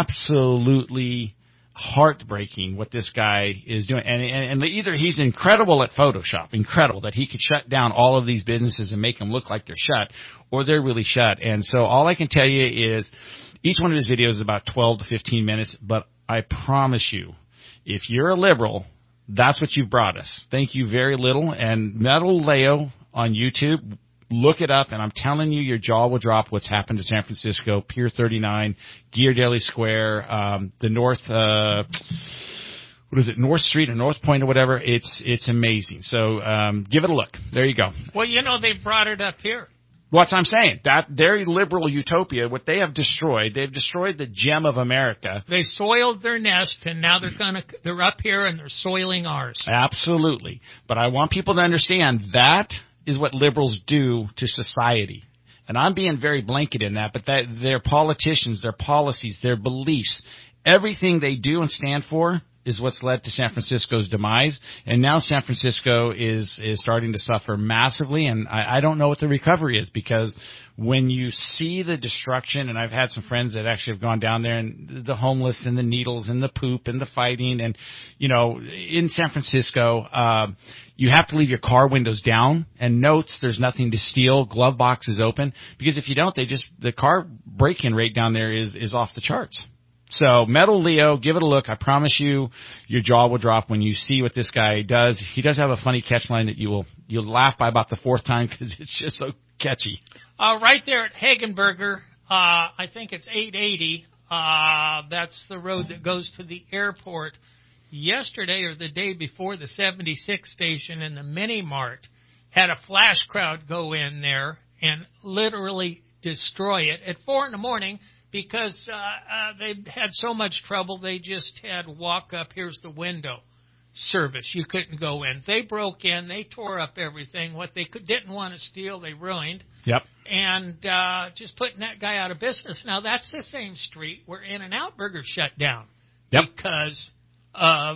absolutely heartbreaking what this guy is doing. And, and, and either he's incredible at Photoshop, incredible that he could shut down all of these businesses and make them look like they're shut, or they're really shut. And so all I can tell you is each one of his videos is about twelve to fifteen minutes, but I promise you, if you're a liberal, that's what you've brought us. Thank you very little. And Metal Leo on YouTube, look it up, and I'm telling you, your jaw will drop what's happened to San Francisco, Pier thirty-nine, Ghirardelli Square, um, the North, uh, what is it, North Street or North Point or whatever. It's, it's amazing. So, um, give it a look. There you go. Well, you know, they brought it up here. What I'm saying, that their liberal utopia, what they have destroyed, they've destroyed the gem of America. They soiled their nest, and now they're gonna, they're up here and they're soiling ours. Absolutely. But I want people to understand that is what liberals do to society. And I'm being very blanket in that, but that their politicians, their policies, their beliefs, everything they do and stand for is what's led to San Francisco's demise. And now San Francisco is, is starting to suffer massively, and I, I don't know what the recovery is, because when you see the destruction, and I've had some friends that actually have gone down there, and the homeless and the needles and the poop and the fighting, and, you know, in San Francisco, um, you have to leave your car windows down, and notes there's nothing to steal, glove box is open, because if you don't, they just, the car break-in rate down there is, is off the charts. So, Metal Leo, give it a look. I promise you, your jaw will drop when you see what this guy does. He does have a funny catch line that you will, you'll laugh by about the fourth time because it's just so catchy. Uh, right there at Hagenberger, uh, I think it's eight eighty. Uh, that's the road that goes to the airport. Yesterday or the day before, the seventy-six station and the Mini Mart had a flash crowd go in there and literally destroy it at four in the morning. Because uh, uh, they had so much trouble, they just had walk up, here's the window service. You couldn't go in. They broke in. They tore up everything. What they could, didn't want to steal, they ruined. Yep. And uh, just putting that guy out of business. Now, that's the same street where In-N-Out Burger shut down. Yep. Because of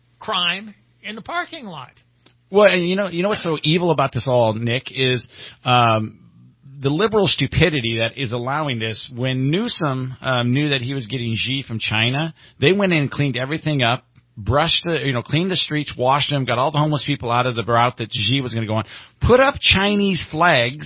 crime in the parking lot. Well, and you know, you know what's so evil about this all, Nick, is um, the liberal stupidity that is allowing this. When Newsom um, knew that he was getting Xi from China, they went in and cleaned everything up, brushed the, you know, cleaned the streets, washed them, got all the homeless people out of the route that Xi was going to go on, put up Chinese flags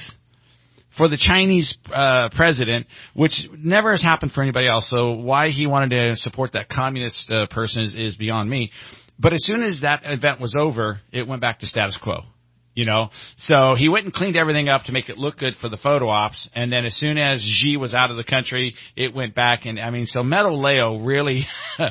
for the Chinese uh, president, which never has happened for anybody else. So why he wanted to support that communist uh, person is, is beyond me. But as soon as that event was over, it went back to status quo. You know, so he went and cleaned everything up to make it look good for the photo ops. And then as soon as Xi was out of the country, it went back. And I mean, so Metal Leo really,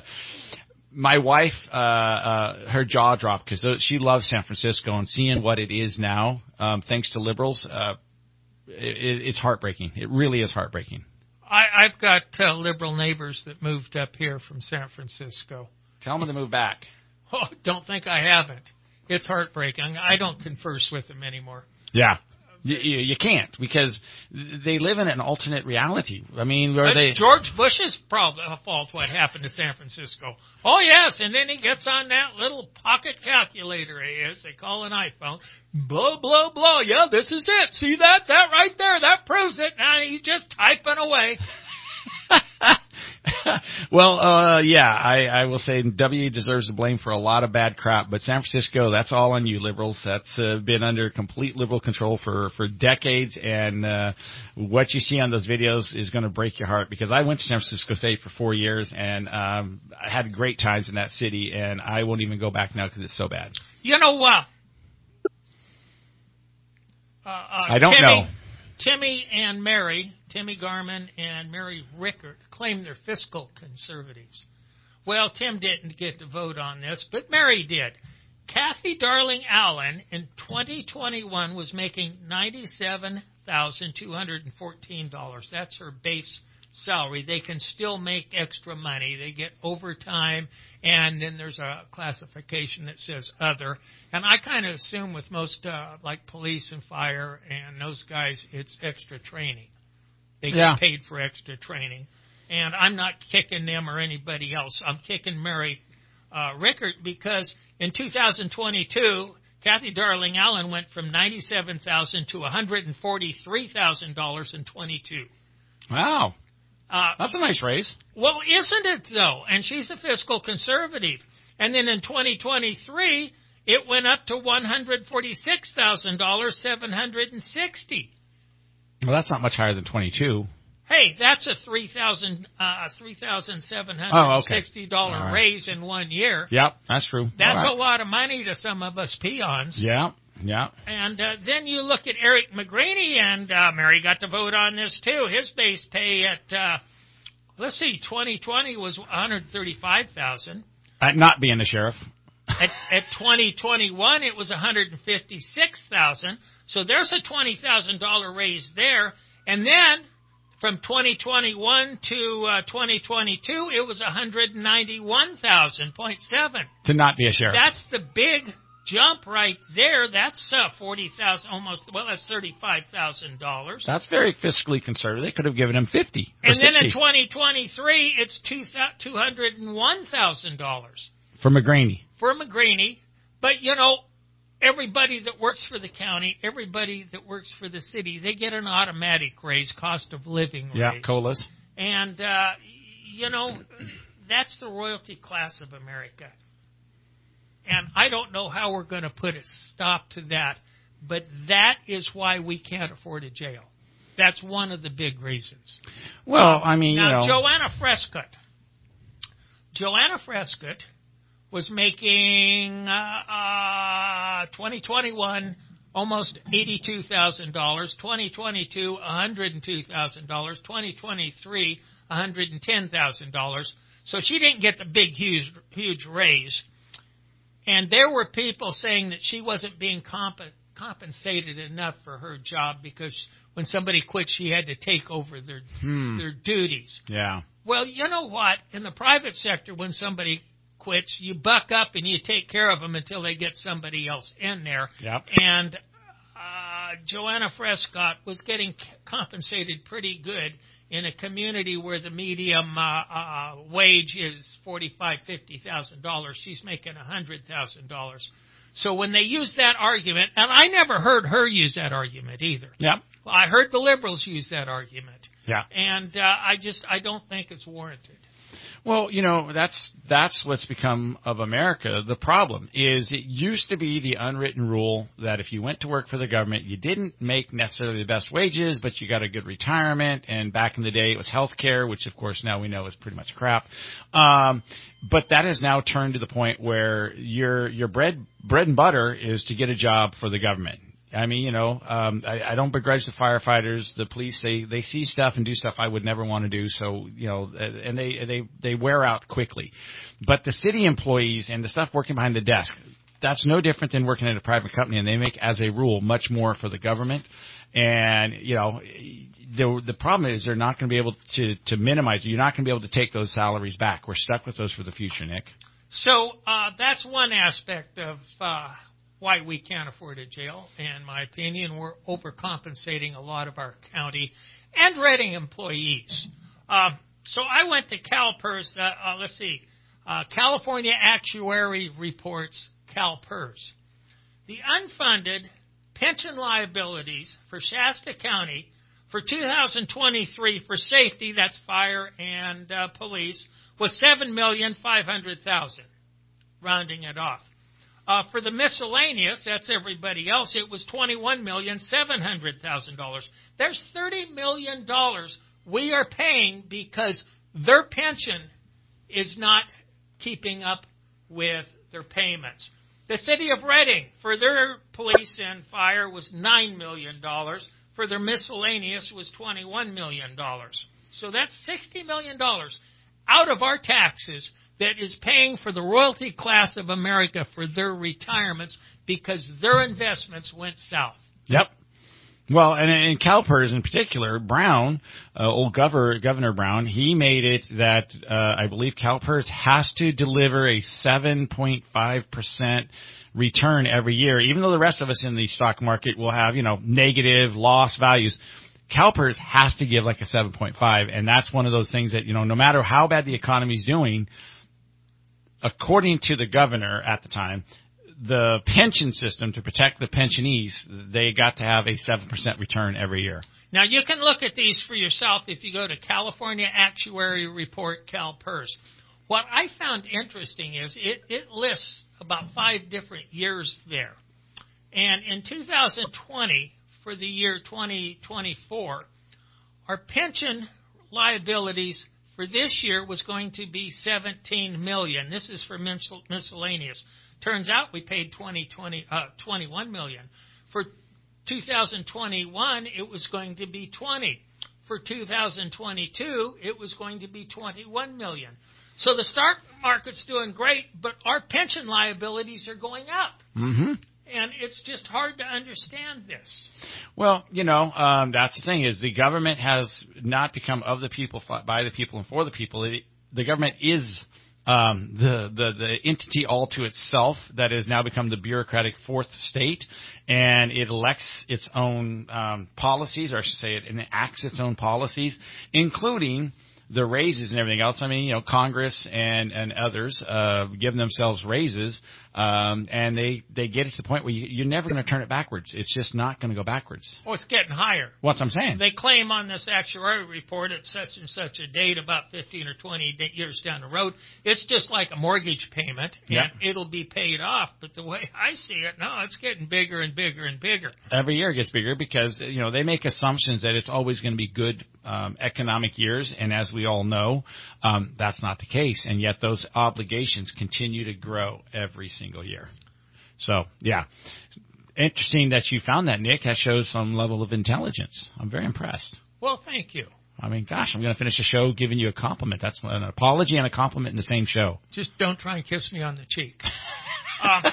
my wife, uh, uh, her jaw dropped because she loves San Francisco, and seeing what it is now, um, thanks to liberals, uh, it, it's heartbreaking. It really is heartbreaking. I, I've got uh, liberal neighbors that moved up here from San Francisco. Tell them to move back. Oh, don't think I haven't. it's heartbreaking. I don't converse with them anymore. Yeah. You, you, you can't, because they live in an alternate reality. I mean, where That's they George Bush's problem, fault what happened to San Francisco. Oh, yes, and then he gets on that little pocket calculator, as they call an iPhone. Blah, blah, blah. Yeah, this is it. See that? That right there. That proves it. Now he's just typing away. Well, uh, yeah, I, I will say W deserves the blame for a lot of bad crap, but San Francisco, that's all on you, liberals. That's uh, been under complete liberal control for, for decades, and uh, what you see on those videos is going to break your heart, because I went to San Francisco State for four years, and um, I had great times in that city, and I won't even go back now because it's so bad. You know what? Uh, uh, I don't Timmy, know. Timmy and Mary, Timmy Garman and Mary Rickert, claim they're fiscal conservatives. Well, Tim didn't get to vote on this, but Mary did. Kathy Darling Allen in twenty twenty-one was making ninety-seven thousand two hundred fourteen dollars. That's her base salary. They can still make extra money. They get overtime, and then there's a classification that says other. And I kind of assume with most, uh, like police and fire and those guys, it's extra training. They get Yeah. paid for extra training. And I'm not kicking them or anybody else. I'm kicking Mary uh, Rickert, because in two thousand twenty-two, Kathy Darling Allen went from ninety-seven thousand dollars to one hundred forty-three thousand dollars in twenty-two. Wow. Uh, That's a nice raise. Well, isn't it, though? And she's a fiscal conservative. And then in twenty twenty-three, it went up to one hundred forty-six thousand dollars, seven hundred sixty dollars. Well, that's not much higher than twenty-two. Hey, that's a three thousand uh, three thousand seven hundred sixty dollars Oh, okay. All right. raise in one year. Yep, that's true. That's All right. a lot of money to some of us peons. Yeah, yeah. And uh, then you look at Eric McGraney, and uh, Mary got to vote on this too. His base pay at, uh, let's see, twenty twenty was one hundred thirty-five thousand At not being a sheriff. At, at twenty twenty-one, it was one hundred fifty-six thousand. So there's a twenty thousand dollars raise there. And then from twenty twenty-one to uh, twenty twenty-two, it was one hundred ninety-one thousand point seven. To not be a sheriff. That's the big jump right there. That's uh, forty thousand, almost. Well, that's thirty-five thousand dollars. That's very fiscally conservative. They could have given him fifty or And then sixty. in twenty twenty-three, it's two hundred one thousand dollars For McGraney. for McGraney. But you know, everybody that works for the county, everybody that works for the city, they get an automatic raise, cost of living raise. Yeah, colas. And, uh, you know, that's the royalty class of America. And I don't know how we're going to put a stop to that, but that is why we can't afford a jail. That's one of the big reasons. Well, I mean, now, you know. Joanna Frescott. Joanna Frescott was making uh, uh, twenty twenty-one almost eighty-two thousand dollars, twenty twenty-two one hundred two thousand dollars, twenty twenty-three one hundred ten thousand dollars. So she didn't get the big, huge, huge raise. And there were people saying that she wasn't being comp- compensated enough for her job, because when somebody quit, she had to take over their Hmm. their duties. Yeah. Well, you know what? In the private sector, when somebody quits, you buck up and you take care of them until they get somebody else in there. Yep. And uh, Joanna Frescott was getting c- compensated pretty good in a community where the medium uh, uh, wage is forty-five thousand dollars, fifty thousand dollars. She's making one hundred thousand dollars. So when they use that argument, and I never heard her use that argument either. Yep. Well, I heard the liberals use that argument. Yeah. And uh, I just, I don't think it's warranted. Well, you know, that's that's what's become of America. The problem is it used to be the unwritten rule that if you went to work for the government, you didn't make necessarily the best wages, but you got a good retirement. And back in the day, it was health care, which, of course, now we know is pretty much crap. Um, but that has now turned to the point where your your bread bread and butter is to get a job for the government. I mean, you know, um, I, I don't begrudge the firefighters, the police. They they see stuff and do stuff I would never want to do. So, you know, and they they they wear out quickly. But the city employees and the stuff working behind the desk, that's no different than working at a private company, and they make, as a rule, much more for the government. And, you know, the the problem is they're not going to be able to to minimize it. You're not going to be able to take those salaries back. We're stuck with those for the future, Nick. So uh, that's one aspect of uh, why we can't afford a jail. In my opinion, we're overcompensating a lot of our county and Reading employees. Uh, so I went to CalPERS. Uh, uh, let's see. Uh, California Actuary Reports, CalPERS. The unfunded pension liabilities for Shasta County for two thousand twenty-three for safety, that's fire and uh, police, was seven million five hundred thousand dollars, rounding it off. Uh, for the miscellaneous, that's everybody else, it was twenty-one million seven hundred thousand dollars. There's thirty million dollars we are paying because their pension is not keeping up with their payments. The city of Reading, for their police and fire, was nine million dollars. For their miscellaneous was twenty-one million dollars. So that's sixty million dollars out of our taxes that is paying for the royalty class of America for their retirements because their investments went south. Yep. Well, and in CalPERS in particular, Brown, uh, old Governor, Governor Brown, he made it that uh, I believe CalPERS has to deliver a seven point five percent return every year, even though the rest of us in the stock market will have, you know, negative loss values. CalPERS has to give like a seven point five, and that's one of those things that, you know, no matter how bad the economy's doing, according to the governor at the time, the pension system, to protect the pensionees, they got to have a seven percent return every year. Now, you can look at these for yourself if you go to California Actuary Report, CalPERS. What I found interesting is it, it lists about five different years there. And in two thousand twenty, for the year twenty twenty-four, our pension liabilities for this year was going to be seventeen million dollars. This is for miscellaneous. Turns out we paid twenty, twenty, uh, twenty-one million dollars. For two thousand twenty-one, it was going to be twenty. For two thousand twenty-two, it was going to be twenty-one million dollars. So the stock market's doing great, but our pension liabilities are going up. Mm-hmm. And it's just hard to understand this. Well, you know, um, that's the thing is the government has not become of the people, by the people, and for the people. It, the government is um, the, the the entity all to itself that has now become the bureaucratic fourth state, and it elects its own um, policies, or I should say it enacts its own policies, including the raises and everything else. I mean, you know, Congress and, and others uh, give themselves raises, um, and they, they get it to the point where you, you're never going to turn it backwards. It's just not going to go backwards. Oh, it's getting higher. What's I'm saying? They claim on this actuarial report at such and such a date, about fifteen or twenty years down the road, it's just like a mortgage payment, and yep. it'll be paid off. But the way I see it, no, it's getting bigger and bigger and bigger. Every year it gets bigger because, you know, they make assumptions that it's always going to be good um, economic years, and as we all know, um, that's not the case, and yet those obligations continue to grow every single year. So, yeah. Interesting that you found that, Nick. That shows some level of intelligence. I'm very impressed. Well, thank you. I mean, gosh, I'm going to finish the show giving you a compliment. That's an apology and a compliment in the same show. Just don't try and kiss me on the cheek. um,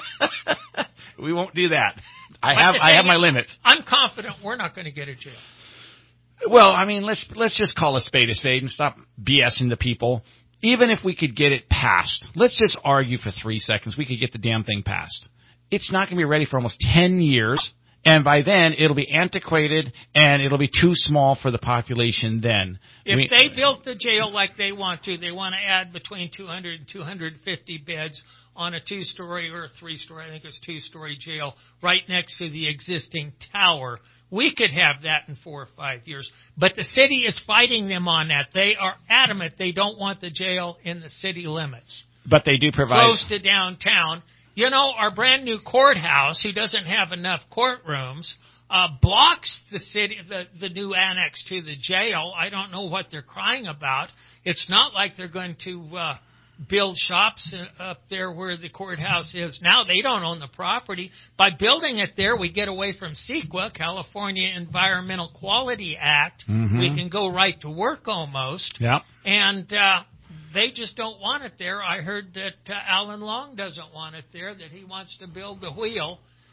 we won't do that. I have I have my limits. I'm confident we're not going to get a jail. Well, I mean, let's let's just call a spade a spade and stop BSing the people. Even if we could get it passed, let's just argue for three seconds. We could get the damn thing passed. It's not going to be ready for almost ten years, and by then it'll be antiquated and it'll be too small for the population then. If we, they built the jail like they want to, they want to add between two hundred and two hundred fifty beds on a two-story or a three-story, I think it's two-story jail, right next to the existing tower. We could have that in four or five years. But the city is fighting them on that. They are adamant they don't want the jail in the city limits. But they do provide... Close to downtown. You know, our brand new courthouse, who doesn't have enough courtrooms, uh, blocks the city, the, the new annex to the jail. I don't know what they're crying about. It's not like they're going to... Uh, build shops up there where the courthouse is now. They don't own the property. By building it there, we get away from CEQA, California Environmental Quality Act. Mm-hmm. We can go right to work almost. Yeah. And uh, they just don't want it there. I heard that uh, Alan Long doesn't want it there, that he wants to build the wheel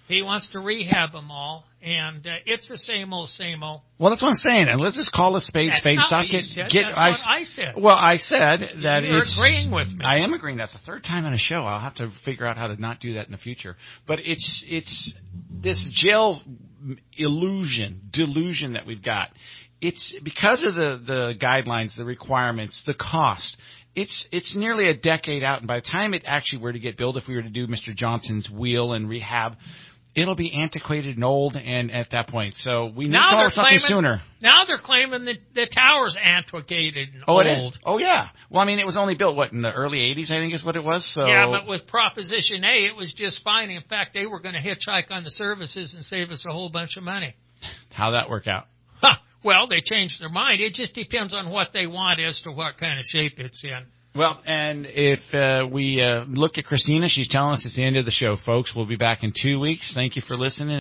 He wants to rehab them all, and uh, it's the same old, same old. Well, that's what I'm saying. And let's just call a spade That's spade. not Stop what you get, said. get. That's I, what I said. Well, I said that You're it's. agreeing with me. I am agreeing. That's the third time in a show. I'll have to figure out how to not do that in the future. But it's it's this jail illusion, delusion that we've got. It's because of the the guidelines, the requirements, the cost. It's it's nearly a decade out, and by the time it actually were to get built, if we were to do Mister Johnson's wheel and rehab, it'll be antiquated and old, and at that point, so we need now to call they're something claiming, sooner. Now they're claiming that the tower's antiquated and Oh, old. it is. Oh, yeah. Well, I mean, it was only built what in the early eighties, I think, is what it was. So yeah, but with Proposition A, it was just fine. In fact, they were going to hitchhike on the services and save us a whole bunch of money. How'd that work out? Huh. Well, they changed their mind. It just depends on what they want as to what kind of shape it's in. Well, and if uh, we uh, look at Christina, she's telling us it's the end of the show, folks. We'll be back in two weeks. Thank you for listening.